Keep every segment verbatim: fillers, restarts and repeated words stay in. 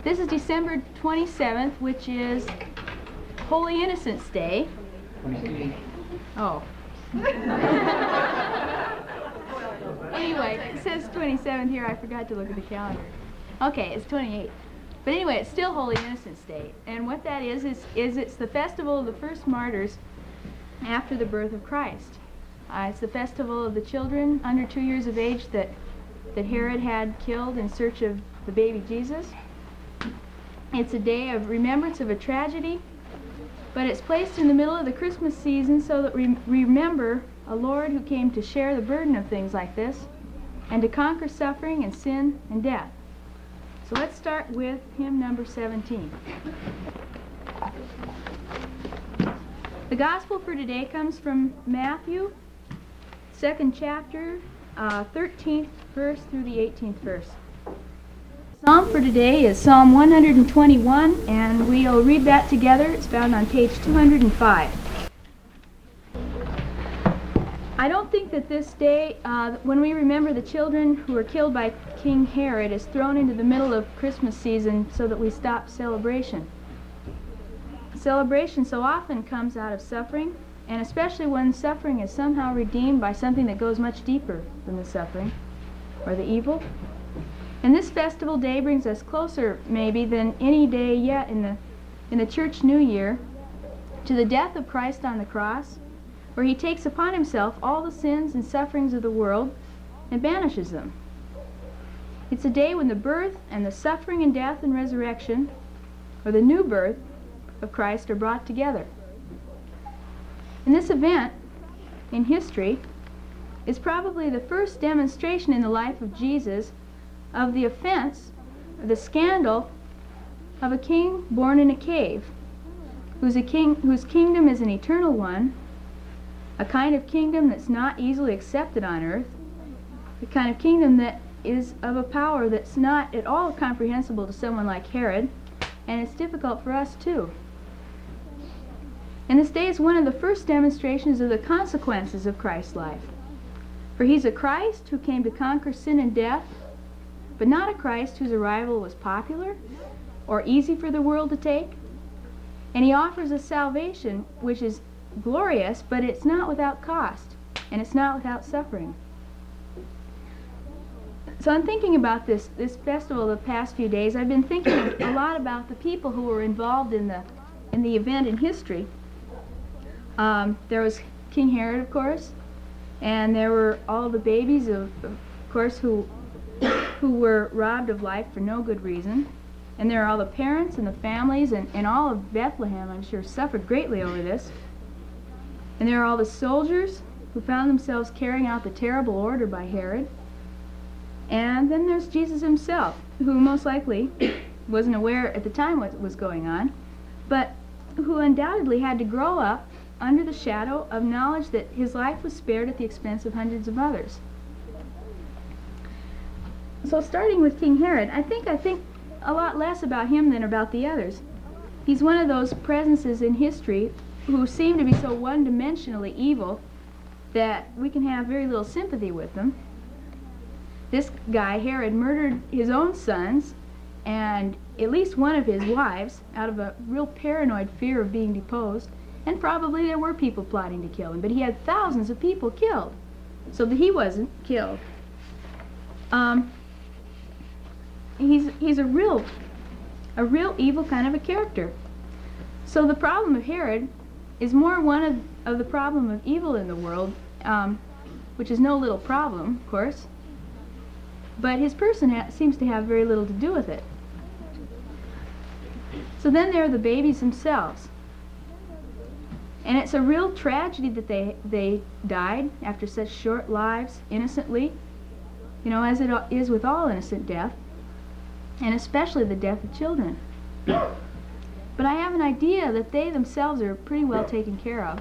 This is December twenty-seventh, which is Holy Innocents' Day. Oh. Anyway, it says twenty-seventh here. I forgot to look at the calendar. Okay, it's twenty-eighth. But anyway, it's still Holy Innocents' Day. And what that is, is, is it's the festival of the first martyrs after the birth of Christ. Uh, it's the festival of the children under two years of age that, that Herod had killed in search of the baby Jesus. It's a day of remembrance of a tragedy, but it's placed in the middle of the Christmas season so that we remember a Lord who came to share the burden of things like this and to conquer suffering and sin and death. So let's start with hymn number seventeen. The gospel for today comes from Matthew, second chapter, uh, thirteenth verse through the eighteenth verse. The psalm for today is Psalm one hundred twenty-one, and we'll read that together. It's found on page two hundred five. I don't think that this day, uh, when we remember the children who were killed by King Herod, is thrown into the middle of Christmas season so that we stop celebration. Celebration so often comes out of suffering, and especially when suffering is somehow redeemed by something that goes much deeper than the suffering or the evil. And this festival day brings us closer, maybe, than any day yet in the, in the church new year to the death of Christ on the cross, where he takes upon himself all the sins and sufferings of the world and banishes them. It's a day when the birth and the suffering and death and resurrection, or the new birth of Christ, are brought together. And this event in history is probably the first demonstration in the life of Jesus of the offense, the scandal of a king born in a cave, who's a king whose kingdom is an eternal one, a kind of kingdom that's not easily accepted on earth, the kind of kingdom that is of a power that's not at all comprehensible to someone like Herod, and it's difficult for us too. And this day is one of the first demonstrations of the consequences of Christ's life. For he's a Christ who came to conquer sin and death, but not a Christ whose arrival was popular or easy for the world to take. And he offers a salvation which is glorious, but it's not without cost, and it's not without suffering. So I'm thinking about this, this festival the past few days. I've been thinking a lot about the people who were involved in the, in the event in history. Um, there was King Herod, of course, and there were all the babies, of, of course, who, who were robbed of life for no good reason. And there are all the parents and the families, and, and all of Bethlehem, I'm sure, suffered greatly over this. And there are all the soldiers who found themselves carrying out the terrible order by Herod. And then there's Jesus himself, who most likely wasn't aware at the time what was going on, but who undoubtedly had to grow up under the shadow of knowledge that his life was spared at the expense of hundreds of others. So starting with King Herod, I think I think a lot less about him than about the others. He's one of those presences in history who seem to be so one-dimensionally evil that we can have very little sympathy with them. This guy, Herod, murdered his own sons and at least one of his wives out of a real paranoid fear of being deposed, and probably there were people plotting to kill him, but he had thousands of people killed so that he wasn't killed. Um, he's, he's a real, a real evil kind of a character. So the problem of Herod is more one of, of the problem of evil in the world, um, which is no little problem, of course, but his person ha seems to have very little to do with it. So then there are the babies themselves. And it's a real tragedy that they, they died after such short lives, innocently, you know, as it is with all innocent death, and especially the death of children. But I have an idea that they themselves are pretty well taken care of.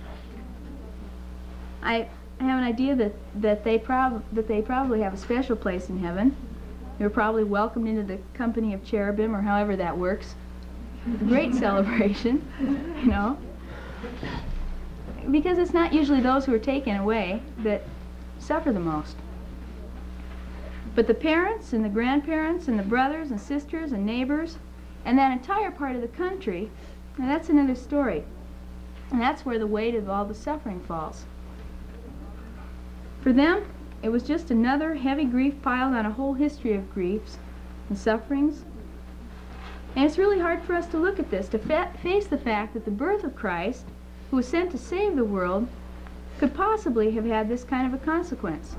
I have an idea that, that, they prob that they probably have a special place in heaven. They were probably welcomed into the company of cherubim, or however that works. A great celebration, you know. Because it's not usually those who are taken away that suffer the most. But the parents and the grandparents and the brothers and sisters and neighbors and that entire part of the country, now that's another story. And that's where the weight of all the suffering falls. For them, it was just another heavy grief piled on a whole history of griefs and sufferings. And it's really hard for us to look at this, to fa face the fact that the birth of Christ, who was sent to save the world, could possibly have had this kind of a consequence.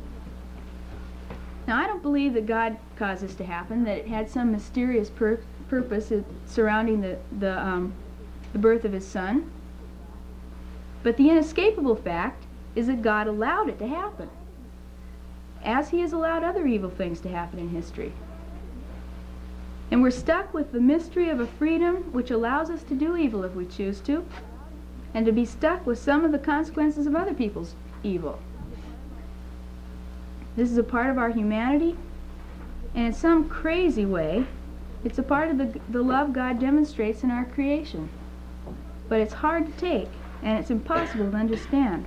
Now, I don't believe that God caused this to happen, that it had some mysterious pur purpose surrounding the, the, um, the birth of his son. But the inescapable fact is that God allowed it to happen, as he has allowed other evil things to happen in history. And we're stuck with the mystery of a freedom which allows us to do evil if we choose to, and to be stuck with some of the consequences of other people's evil. This is a part of our humanity, and in some crazy way, it's a part of the, the love God demonstrates in our creation. But it's hard to take, and it's impossible to understand.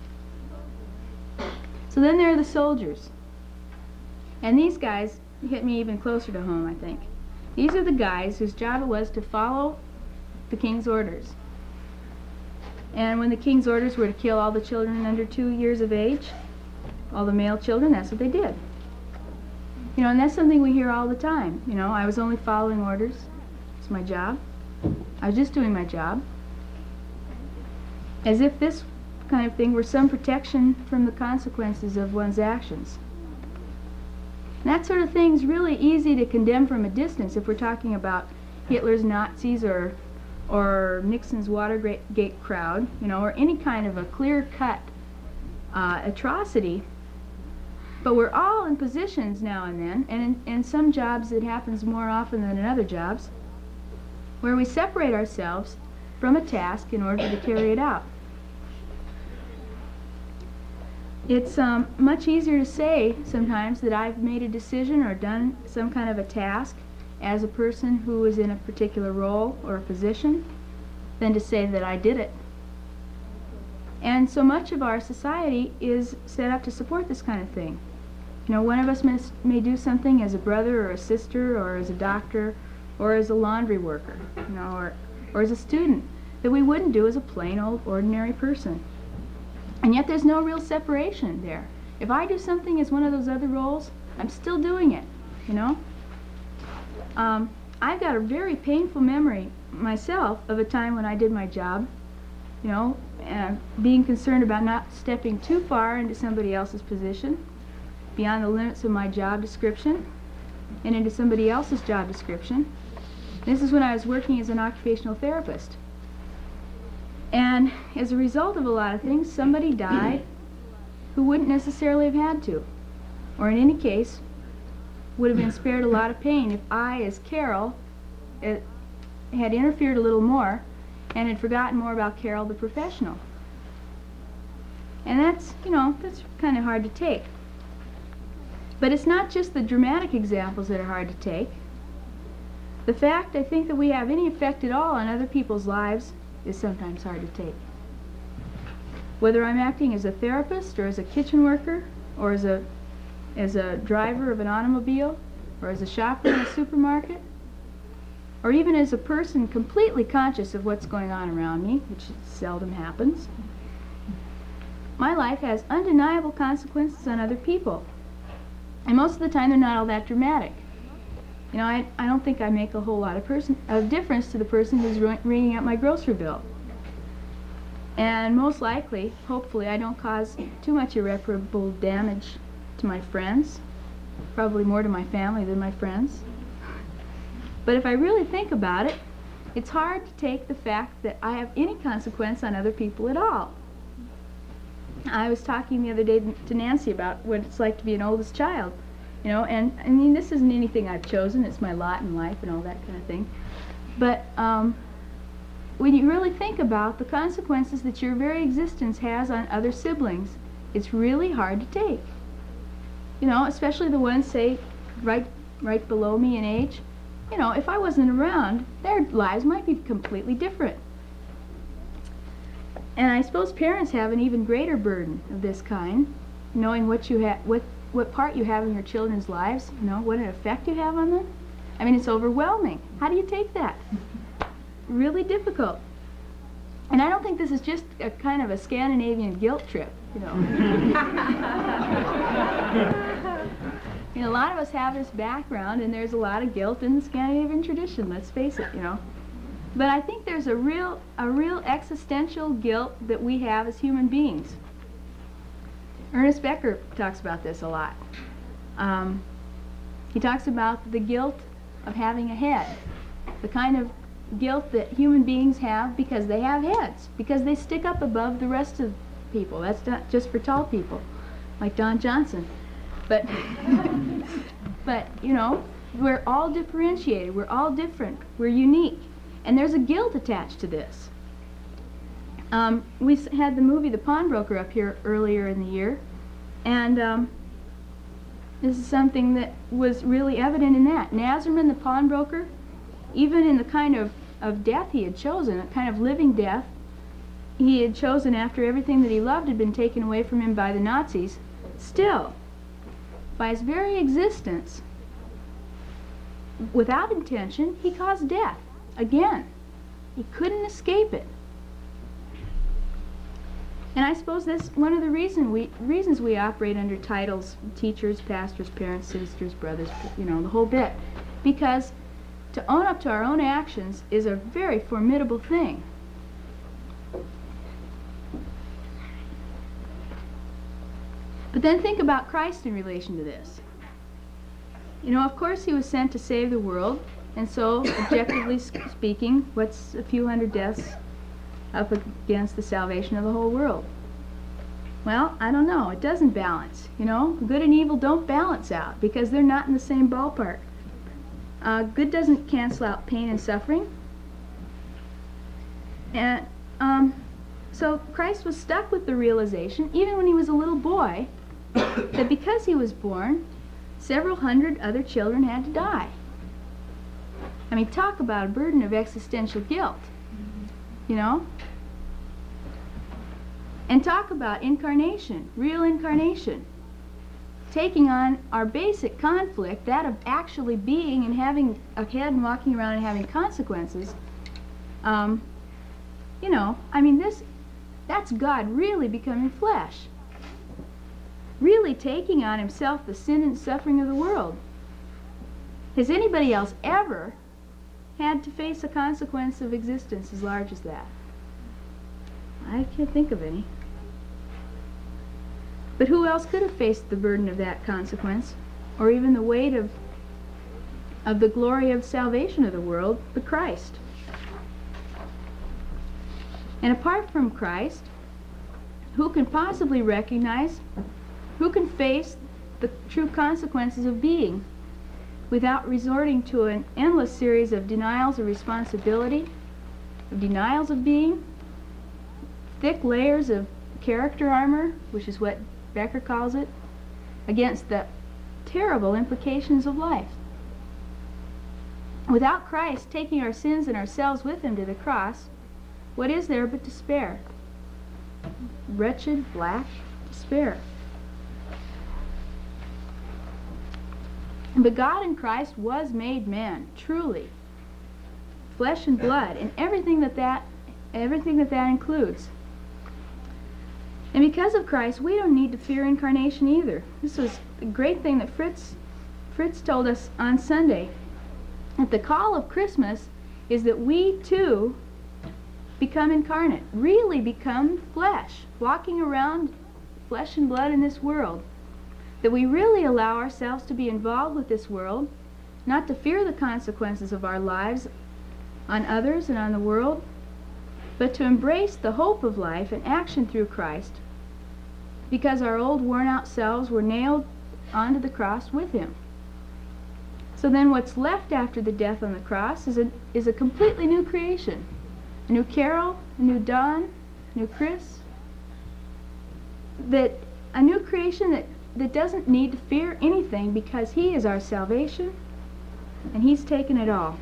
So then there are the soldiers. And these guys hit me even closer to home, I think. These are the guys whose job it was to follow the king's orders. And when the king's orders were to kill all the children under two years of age, all the male children, that's what they did. You know, and that's something we hear all the time. You know, I was only following orders. It's my job. I was just doing my job. As if this kind of thing were some protection from the consequences of one's actions. And that sort of thing is really easy to condemn from a distance if we're talking about Hitler's Nazis or or Nixon's Watergate crowd, you know, or any kind of a clear-cut uh, atrocity. But we're all in positions now and then, and in, in some jobs it happens more often than in other jobs, where we separate ourselves from a task in order to carry it out. It's um, much easier to say sometimes that I've made a decision or done some kind of a task as a person who is in a particular role or a position than to say that I did it. And so much of our society is set up to support this kind of thing. You know, one of us may, may do something as a brother or a sister or as a doctor or as a laundry worker, you know, or, or as a student that we wouldn't do as a plain old ordinary person. And yet there's no real separation there. If I do something as one of those other roles, I'm still doing it, you know? Um, I've got a very painful memory myself of a time when I did my job, you know, and being concerned about not stepping too far into somebody else's position, beyond the limits of my job description, and into somebody else's job description. This is when I was working as an occupational therapist. And as a result of a lot of things, somebody died who wouldn't necessarily have had to, or in any case, would have been spared a lot of pain if I, as Carol, it, had interfered a little more and had forgotten more about Carol the professional. And that's, you know, that's kind of hard to take. But it's not just the dramatic examples that are hard to take. The fact, I think, that we have any effect at all on other people's lives is sometimes hard to take. Whether I'm acting as a therapist or as a kitchen worker or as a as a driver of an automobile or as a shopper in a supermarket, or even as a person completely conscious of what's going on around me, which seldom happens, my life has undeniable consequences on other people. And most of the time they're not all that dramatic. You know, I, I don't think I make a whole lot of, person, of difference to the person who's ringing out my grocery bill. And most likely, hopefully, I don't cause too much irreparable damage to my friends, probably more to my family than my friends. But if I really think about it, it's hard to take the fact that I have any consequence on other people at all. I was talking the other day to Nancy about what it's like to be an oldest child, you know, and I mean, this isn't anything I've chosen, it's my lot in life and all that kind of thing. But um, when you really think about the consequences that your very existence has on other siblings, it's really hard to take. You know, especially the ones, say, right, right below me in age. You know, if I wasn't around, their lives might be completely different. And I suppose parents have an even greater burden of this kind, knowing what you ha what what part you have in your children's lives, you know, what an effect you have on them. I mean, it's overwhelming. How do you take that? Really difficult. And I don't think this is just a kind of a Scandinavian guilt trip, you know. You know, a lot of us have this background, and there's a lot of guilt in the Scandinavian tradition, let's face it, you know. But I think there's a real, a real existential guilt that we have as human beings. Ernest Becker talks about this a lot. Um, he talks about the guilt of having a head, the kind of guilt that human beings have because they have heads, because they stick up above the rest of people. That's not just for tall people, like Don Johnson. But, but you know, we're all differentiated. We're all different. We're unique. And there's a guilt attached to this. Um, we s- had the movie The Pawnbroker up here earlier in the year, and um, this is something that was really evident in that. Nazarman, the pawnbroker, even in the kind of, of death he had chosen, a kind of living death he had chosen after everything that he loved had been taken away from him by the Nazis, still, by his very existence, without intention, he caused death. Again, he couldn't escape it. And I suppose that's one of the reason we, reasons we operate under titles, teachers, pastors, parents, sisters, brothers, you know, the whole bit. Because to own up to our own actions is a very formidable thing. But then think about Christ in relation to this. You know, of course he was sent to save the world, and so, objectively speaking, what's a few hundred deaths up against the salvation of the whole world? Well, I don't know. It doesn't balance. You know, good and evil don't balance out because they're not in the same ballpark. Uh, good doesn't cancel out pain and suffering. And um, so Christ was stuck with the realization, even when he was a little boy, that because he was born, several hundred other children had to die. I mean, talk about a burden of existential guilt, you know? And talk about incarnation, real incarnation. Taking on our basic conflict, that of actually being and having a head and walking around and having consequences. Um, you know, I mean, this, that's God really becoming flesh. Really taking on himself the sin and suffering of the world. Has anybody else ever had to face a consequence of existence as large as that? I can't think of any. But who else could have faced the burden of that consequence, or even the weight of, of the glory of salvation of the world, but Christ? And apart from Christ, who can possibly recognize, who can face the true consequences of being without resorting to an endless series of denials of responsibility, of denials of being, thick layers of character armor, which is what Becker calls it, against the terrible implications of life? Without Christ taking our sins and ourselves with him to the cross, what is there but despair? Wretched, black despair. But God in Christ was made man, truly, flesh and blood, and everything that that, everything that that includes. And because of Christ, we don't need to fear incarnation either. This was a great thing that Fritz, Fritz told us on Sunday. That the call of Christmas is that we too become incarnate, really become flesh, walking around flesh and blood in this world. That we really allow ourselves to be involved with this world, not to fear the consequences of our lives on others and on the world, but to embrace the hope of life and action through Christ, because our old worn-out selves were nailed onto the cross with him. So then what's left after the death on the cross is a, is a completely new creation. A new Carol, a new Don, a new Chris. That, a new creation that, that doesn't need to fear anything because he is our salvation and he's taken it all.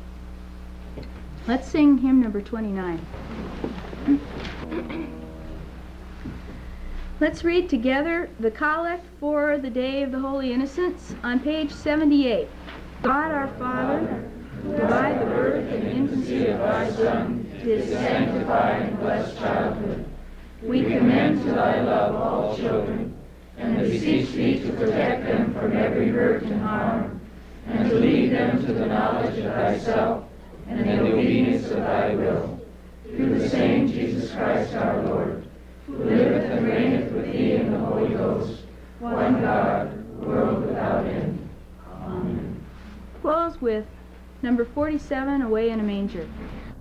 Let's sing hymn number twenty-nine. Let's read together the Collect for the Day of the Holy Innocents on page seventy-eight. God our Father, who by the birth and infancy of thy Son didst sanctify and bless childhood, we commend to thy love all children, and beseech thee to protect them from every hurt and harm, and to lead them to the knowledge of thyself and the obedience of thy will. Through the same Jesus Christ our Lord, who liveth and reigneth with thee in the Holy Ghost, one God, world without end. Amen. Close with number forty-seven, Away in a Manger.